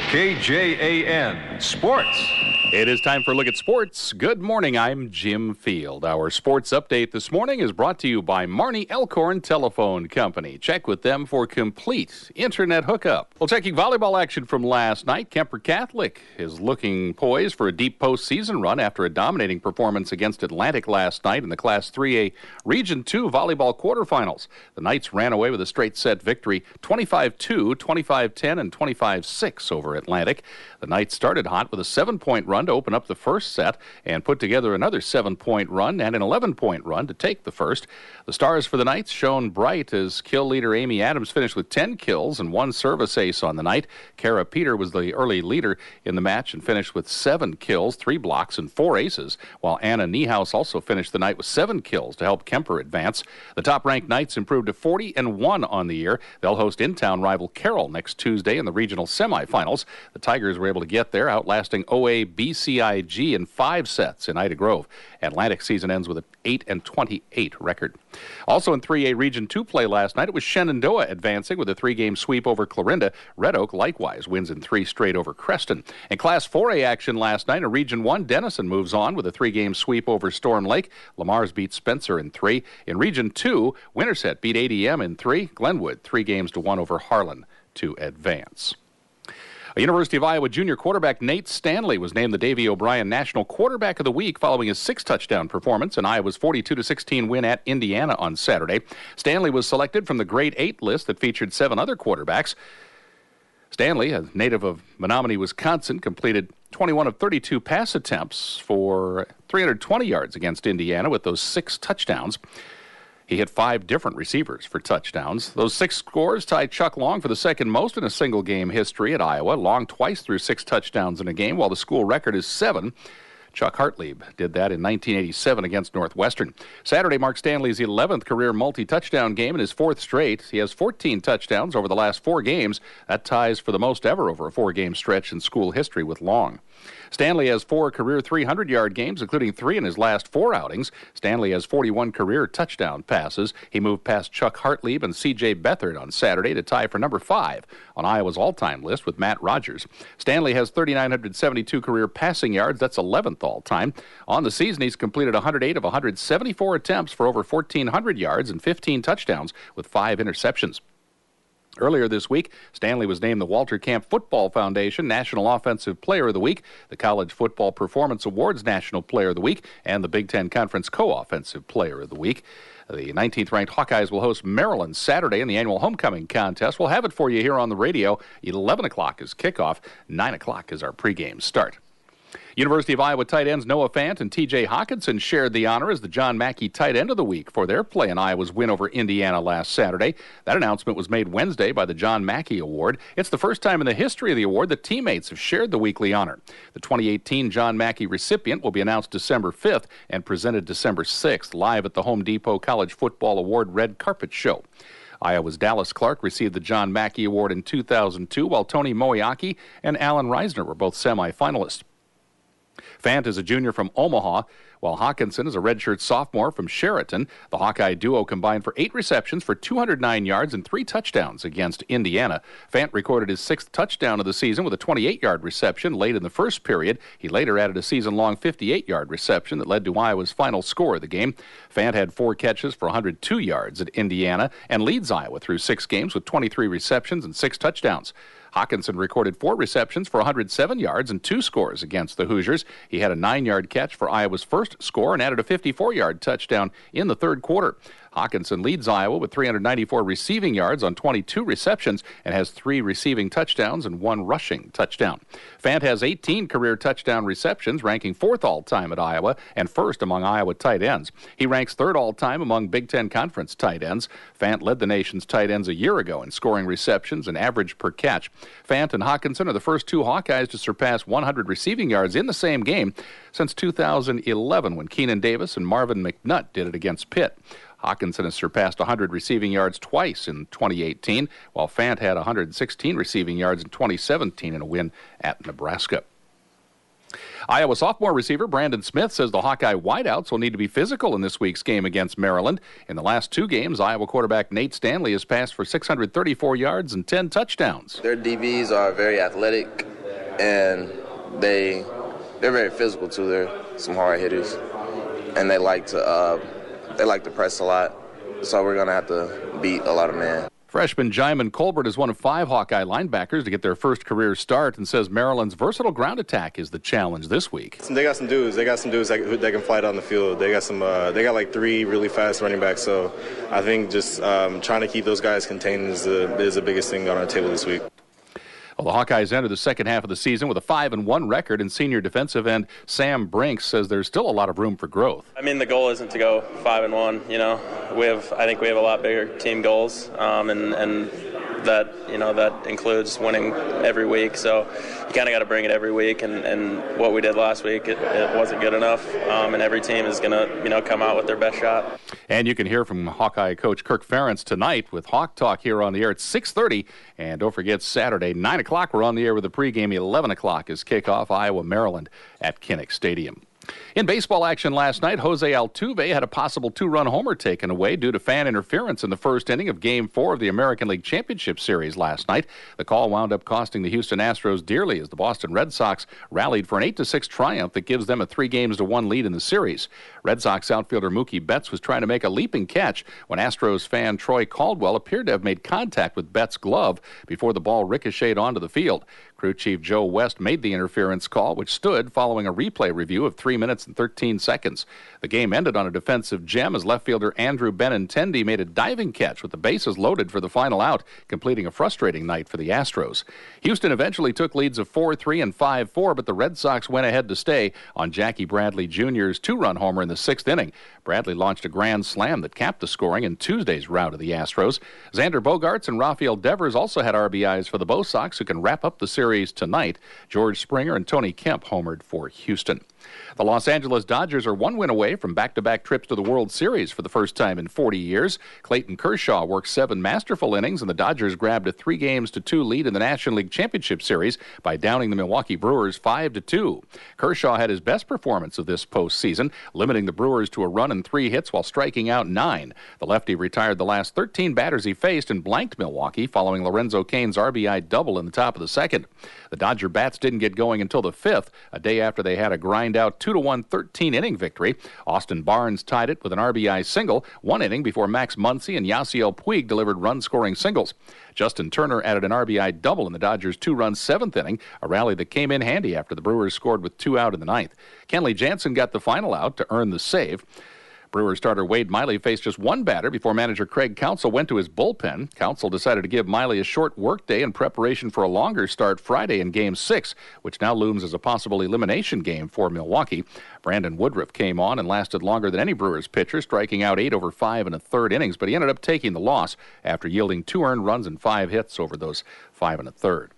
KJAN Sports. It is time for a look at sports. Good morning, I'm Jim Field. Our sports update this morning is brought to you by Marnie Elkhorn Telephone Company. Check with them for complete internet hookup. Well, checking volleyball action from last night, Kemper Catholic is looking poised for a deep postseason run after a dominating performance against Atlantic last night in the Class 3A Region 2 volleyball quarterfinals. The Knights ran away with a straight set victory, 25-2, 25-10, and 25-6 over Atlantic. The Knights started hot with a 7-point run to open up the first set and put together another 7-point run and an 11-point run to take the first. The stars for the Knights shone bright as kill leader Amy Adams finished with 10 kills and 1 service ace on the night. Kara Peter was the early leader in the match and finished with 7 kills, 3 blocks, and 4 aces, while Anna Niehaus also finished the night with 7 kills to help Kemper advance. The top-ranked Knights improved to 40-1 on the year. They'll host in-town rival Carroll next Tuesday in the regional semifinals. The Tigers were able to get there, outlasting OA-BCIG in 5 sets in Ida Grove. Atlantic season ends with an 8-28 record. Also in 3A Region 2 play last night, it was Shenandoah advancing with a 3-game sweep over Clarinda. Red Oak likewise wins in 3 straight over Creston. In Class 4A action last night, in Region 1, Denison moves on with a 3-game sweep over Storm Lake. Lamar's beat Spencer in 3. In Region 2, Winterset beat ADM in 3. Glenwood 3-1 over Harlan to advance. A University of Iowa junior quarterback Nate Stanley was named the Davy O'Brien National Quarterback of the Week following his 6-touchdown performance in Iowa's 42-16 win at Indiana on Saturday. Stanley was selected from the Grade 8 list that featured 7 other quarterbacks. Stanley, a native of Menominee, Wisconsin, completed 21 of 32 pass attempts for 320 yards against Indiana with those 6 touchdowns. He hit 5 different receivers for touchdowns. Those 6 scores tied Chuck Long for the second most in a single game history at Iowa. Long twice threw 6 touchdowns in a game, while the school record is 7. Chuck Hartlieb did that in 1987 against Northwestern. Saturday marks Stanley's 11th career multi-touchdown game and his 4th straight. He has 14 touchdowns over the last 4 games. That ties for the most ever over a 4-game stretch in school history with Long. Stanley has 4 career 300-yard games, including 3 in his last 4 outings. Stanley has 41 career touchdown passes. He moved past Chuck Hartlieb and C.J. Beathard on Saturday to tie for number 5 on Iowa's all-time list with Matt Rogers. Stanley has 3,972 career passing yards. That's 11th all-time. On the season, he's completed 108 of 174 attempts for over 1,400 yards and 15 touchdowns with 5 interceptions. Earlier this week, Stanley was named the Walter Camp Football Foundation National Offensive Player of the Week, the College Football Performance Awards National Player of the Week, and the Big Ten Conference Co-Offensive Player of the Week. The 19th-ranked Hawkeyes will host Maryland Saturday in the annual homecoming contest. We'll have it for you here on the radio. 11 o'clock is kickoff. 9 o'clock is our pregame start. University of Iowa tight ends Noah Fant and T.J. Hawkinson shared the honor as the John Mackey Tight End of the Week for their play in Iowa's win over Indiana last Saturday. That announcement was made Wednesday by the John Mackey Award. It's the first time in the history of the award that teammates have shared the weekly honor. The 2018 John Mackey recipient will be announced December 5th and presented December 6th live at the Home Depot College Football Award Red Carpet Show. Iowa's Dallas Clark received the John Mackey Award in 2002, while Tony Moiaki and Alan Reisner were both semifinalists. Fant is a junior from Omaha, while Hawkinson is a redshirt sophomore from Sheraton. The Hawkeye duo combined for 8 receptions for 209 yards and 3 touchdowns against Indiana. Fant recorded his 6th touchdown of the season with a 28-yard reception late in the first period. He later added a season-long 58-yard reception that led to Iowa's final score of the game. Fant had 4 catches for 102 yards at Indiana and leads Iowa through 6 games with 23 receptions and 6 touchdowns. Hawkinson recorded 4 receptions for 107 yards and 2 scores against the Hoosiers. He had a 9-yard catch for Iowa's first score and added a 54-yard touchdown in the third quarter. Hawkinson leads Iowa with 394 receiving yards on 22 receptions and has 3 receiving touchdowns and 1 rushing touchdown. Fant has 18 career touchdown receptions, ranking 4th all-time at Iowa and 1st among Iowa tight ends. He ranks 3rd all-time among Big Ten Conference tight ends. Fant led the nation's tight ends a year ago in scoring receptions and average per catch. Fant and Hawkinson are the first 2 Hawkeyes to surpass 100 receiving yards in the same game since 2011 when Keenan Davis and Marvin McNutt did it against Pitt. Hawkinson has surpassed 100 receiving yards twice in 2018, while Fant had 116 receiving yards in 2017 in a win at Nebraska. Iowa sophomore receiver Brandon Smith says the Hawkeye wideouts will need to be physical in this week's game against Maryland. In the last 2 games, Iowa quarterback Nate Stanley has passed for 634 yards and 10 touchdowns. Their DBs are very athletic. and they're very physical too. They're some hard hitters, and they like to press a lot. So we're gonna have to beat a lot of men. Freshman Jaimin Colbert is one of 5 Hawkeye linebackers to get their first career start and says Maryland's versatile ground attack is the challenge this week. They got some dudes. They that can fly down the field. They got like 3 really fast running backs. So I think just trying to keep those guys contained is the biggest thing on our table this week. Well, the Hawkeyes enter the second half of the season with a 5-1 record, and senior defensive end Sam Brinks says there's still a lot of room for growth. I mean, the goal isn't to go 5-1. You know, I think we have a lot bigger team goals, and that includes winning every week. So you kind of got to bring it every week, and what we did last week it wasn't good enough, and every team is going to come out with their best shot. And you can hear from Hawkeye coach Kirk Ferentz tonight with Hawk Talk here on the air at 6:30. And don't forget, Saturday, 9 o'clock, we're on the air with the pregame. 11 o'clock is kickoff, Iowa, Maryland at Kinnick Stadium. In baseball action last night, Jose Altuve had a possible 2-run homer taken away due to fan interference in the first inning of Game 4 of the American League Championship Series last night. The call wound up costing the Houston Astros dearly as the Boston Red Sox rallied for an 8-6 triumph that gives them a 3-1 lead in the series. Red Sox outfielder Mookie Betts was trying to make a leaping catch when Astros fan Troy Caldwell appeared to have made contact with Betts' glove before the ball ricocheted onto the field. Crew Chief Joe West made the interference call, which stood following a replay review of 3 minutes and 13 seconds. The game ended on a defensive gem as left fielder Andrew Benintendi made a diving catch with the bases loaded for the final out, completing a frustrating night for the Astros. Houston eventually took leads of 4-3 and 5-4, but the Red Sox went ahead to stay on Jackie Bradley Jr.'s 2-run homer in the 6th inning. Bradley launched a grand slam that capped the scoring in Tuesday's rout of the Astros. Xander Bogaerts and Rafael Devers also had RBIs for the Bo Sox, who can wrap up the series tonight. George Springer and Tony Kemp homered for Houston. The Los Angeles Dodgers are 1 win away from back-to-back trips to the World Series for the first time in 40 years. Clayton Kershaw worked 7 masterful innings, and the Dodgers grabbed a 3-2 lead in the National League Championship Series by downing the Milwaukee Brewers 5-2. Kershaw had his best performance of this postseason, limiting the Brewers to a run and 3 hits while striking out 9. The lefty retired the last 13 batters he faced and blanked Milwaukee following Lorenzo Cain's RBI double in the top of the 2nd. The Dodger bats didn't get going until the 5th, a day after they had a grind-out 2-1 13-inning victory. Austin Barnes tied it with an RBI single 1 inning before Max Muncy and Yasiel Puig delivered run-scoring singles. Justin Turner added an RBI double in the Dodgers' 2-run 7th inning, a rally that came in handy after the Brewers scored with 2 out in the 9th. Kenley Jansen got the final out to earn the save. Brewers starter Wade Miley faced just 1 batter before manager Craig Counsell went to his bullpen. Counsell decided to give Miley a short workday in preparation for a longer start Friday in Game 6, which now looms as a possible elimination game for Milwaukee. Brandon Woodruff came on and lasted longer than any Brewers pitcher, striking out 8 over 5 in a 3rd innings, but he ended up taking the loss after yielding 2 earned runs and 5 hits over those 5 and a 3rd.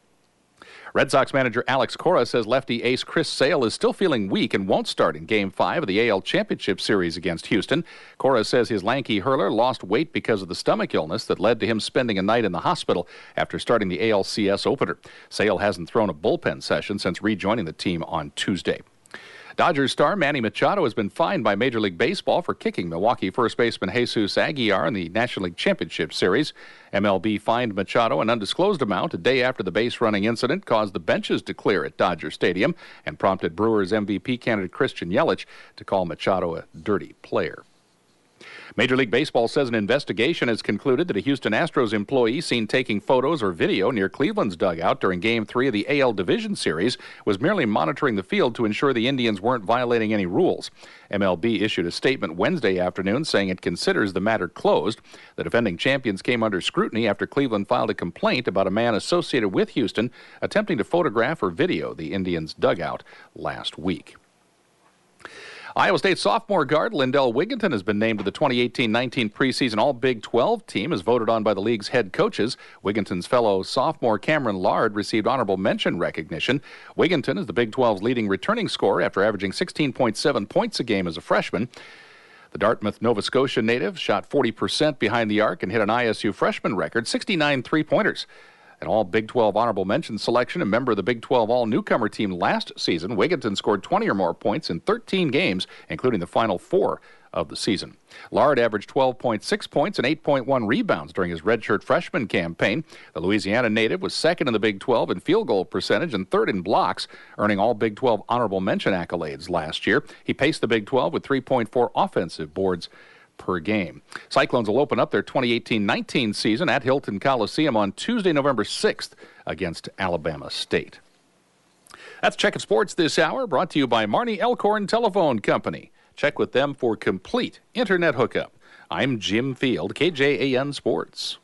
Red Sox manager Alex Cora says lefty ace Chris Sale is still feeling weak and won't start in Game 5 of the AL Championship Series against Houston. Cora says his lanky hurler lost weight because of the stomach illness that led to him spending a night in the hospital after starting the ALCS opener. Sale hasn't thrown a bullpen session since rejoining the team on Tuesday. Dodgers star Manny Machado has been fined by Major League Baseball for kicking Milwaukee first baseman Jesus Aguilar in the National League Championship Series. MLB fined Machado an undisclosed amount a day after the base-running incident caused the benches to clear at Dodger Stadium and prompted Brewers MVP candidate Christian Yelich to call Machado a dirty player. Major League Baseball says an investigation has concluded that a Houston Astros employee seen taking photos or video near Cleveland's dugout during Game 3 of the AL Division Series was merely monitoring the field to ensure the Indians weren't violating any rules. MLB issued a statement Wednesday afternoon saying it considers the matter closed. The defending champions came under scrutiny after Cleveland filed a complaint about a man associated with Houston attempting to photograph or video the Indians' dugout last week. Iowa State sophomore guard Lindell Wigginton has been named to the 2018-19 preseason All-Big 12 team as voted on by the league's head coaches. Wigginton's fellow sophomore Cameron Lard received honorable mention recognition. Wigginton is the Big 12's leading returning scorer after averaging 16.7 points a game as a freshman. The Dartmouth, Nova Scotia native shot 40% behind the arc and hit an ISU freshman record, 69 three-pointers. An all-Big 12 honorable mention selection and member of the Big 12 all-newcomer team last season, Wigginton scored 20 or more points in 13 games, including the final 4 of the season. Lard averaged 12.6 points and 8.1 rebounds during his redshirt freshman campaign. The Louisiana native was second in the Big 12 in field goal percentage and third in blocks, earning all Big 12 honorable mention accolades last year. He paced the Big 12 with 3.4 offensive boards per game. Cyclones will open up their 2018-19 season at Hilton Coliseum on Tuesday, November 6th against Alabama State. That's Checkin' Sports this hour, brought to you by Marnie Elkhorn Telephone Company. Check with them for complete internet hookup. I'm Jim Field, KJAN Sports.